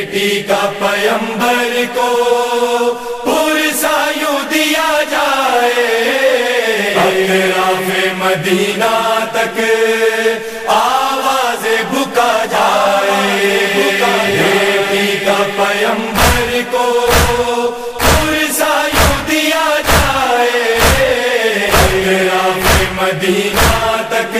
بیٹی کا پیمبر کو پرسا یوں دیا جائے، اطراف مدینہ تک آواز بکا جائے، بیٹی کا پیمبر کو پرسا یوں دیا جائے، اطراف مدینہ تک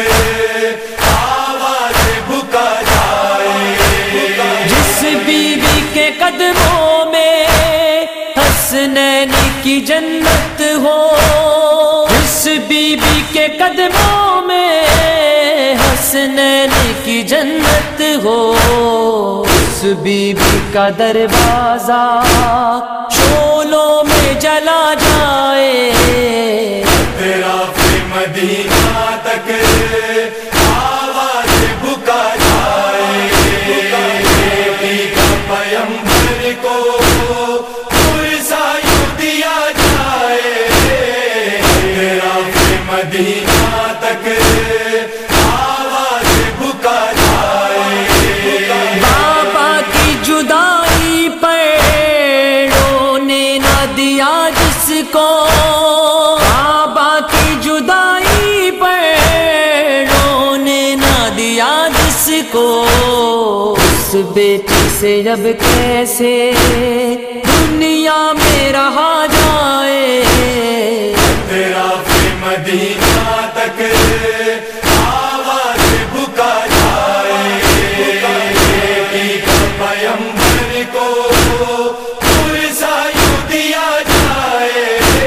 آواز بکا جائے۔ جس بیوی کے قدموں میں حسنین کی جنت ہو، جس بیوی کے قدموں میں حسنین کی جنت ہو، اس بیوی کا دروازہ شعلوں میں جلا جائے، اطراف مدینہ تک آواز بکا جائے، بیٹی کا پیمبر کو پرسا یوں دیا جائے، اطراف مدینہ تک آواز بکا جائے۔ بابا کی جدائی پر رونے نہ دیا جس کو، بابا کی جدائی پر رونے نہ دیا جس کو، اس بیٹی سے اب کیسے دنیا میں رہا جائے، اطراف مدینہ تک آواز بکا جائے، بیٹی کا پیمبر کو پرسا یوں دیا جائے،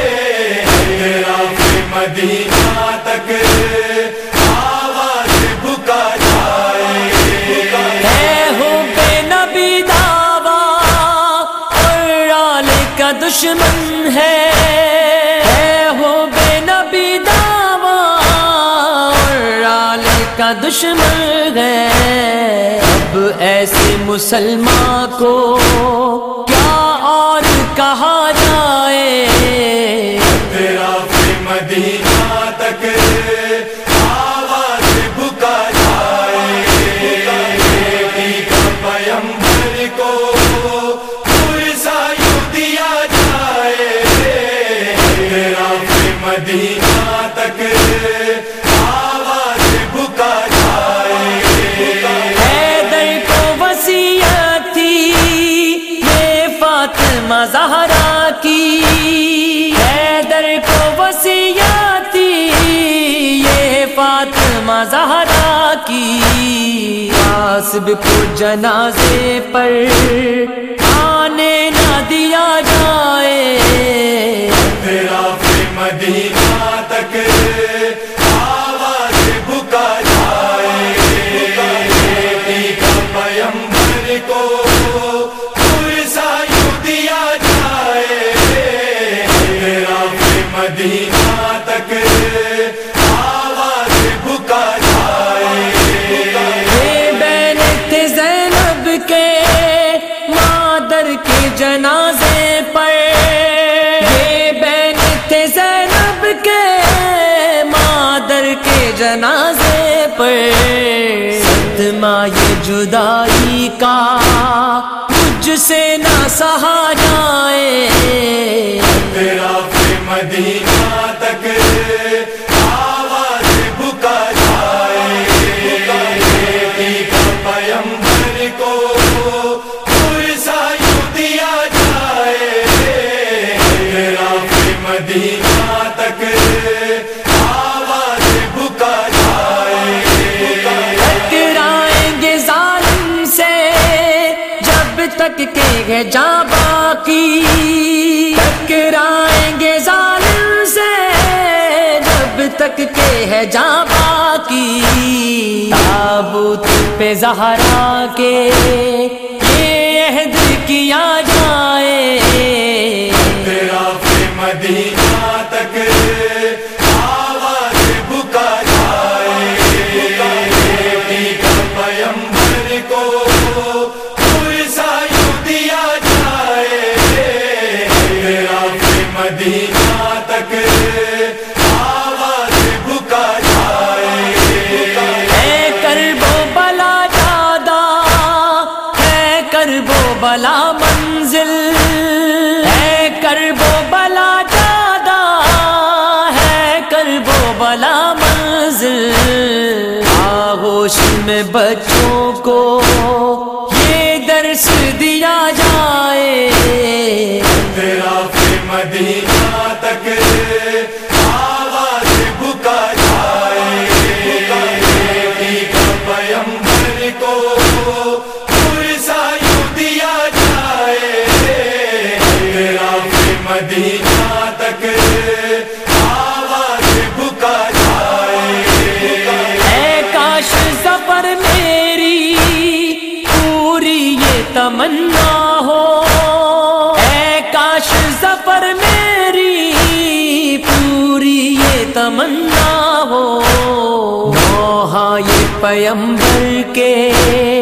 اطراف مدینہ تک آواز بکا جائے۔ اے ہو بے نبی دعویٰ اور آل کا دشمن ہے، اے ہو بے نبی دعویٰ اور آل کا دشمن ہے، اب ایسے مسلمان کو کیا اور کہا جائے، اطراف مدینہ تک آواز بکا جائے، بیٹی کا پیمبر کو پرسا یوں دیا جائے، اطراف مدینہ تک آواز بکا جائے۔ حیدر کو وصیت تھی یہ فاطمہ زہرا کی، حیدر کو وصیت تھی یہ فاطمہ زہرا کی، قاسب کو جنازے پر آنے نہ دیا جائے، اطراف مدینہ تک آواز بکا جائے، بیٹی کا پیمبر کو پرسا یوں دیا جائے، اطراف مدینہ تک آواز بکا جائے۔ یہ بین تھے زینب کے مادر کے جنازے پر، یہ بین تھے زینب کے مادر کے جنازے پر، صدمہ یہ جدائی کا مجھ سے نہ سہا جائے، اطراف مدینہ تک آواز بکا جائے، بیٹی کا پیمبر کو پرسا یوں دیا جائے، اطراف مدینہ تک آواز بکا جائے۔ ٹکرائیں گے ظالم سے جب تک کہ ہے جاں باقی، ٹکرائیں گے ظالم سے جب تک کہ ہے جاں باقی، تابوت پہ زہرا کے یہ عہد کیا جائے، اطراف مدینہ تک آواز بکا جائے، بیٹی کا پیمبر کو پرسا یوں دیا جائے، اطراف مدینہ تک آواز بکا جائے۔ بلا منزل ہے، کرب و بلا زیادہ ہے، کرب و بلا منزل۔ آغوش میں بچوں کو یہ درس دیا جائے، اطراف مدینہ تک آواز بکا جائے، بیٹی کا پیمبر کو پرسا یوں دیا جائے، اطراف مدینہ تک آواز بکا جائے۔ اے کاش سفر میری پوری یہ تمنا ہو، اے کاش سفر میری پوری یہ تمنا ہو، نوحہ یہ پیمبر کے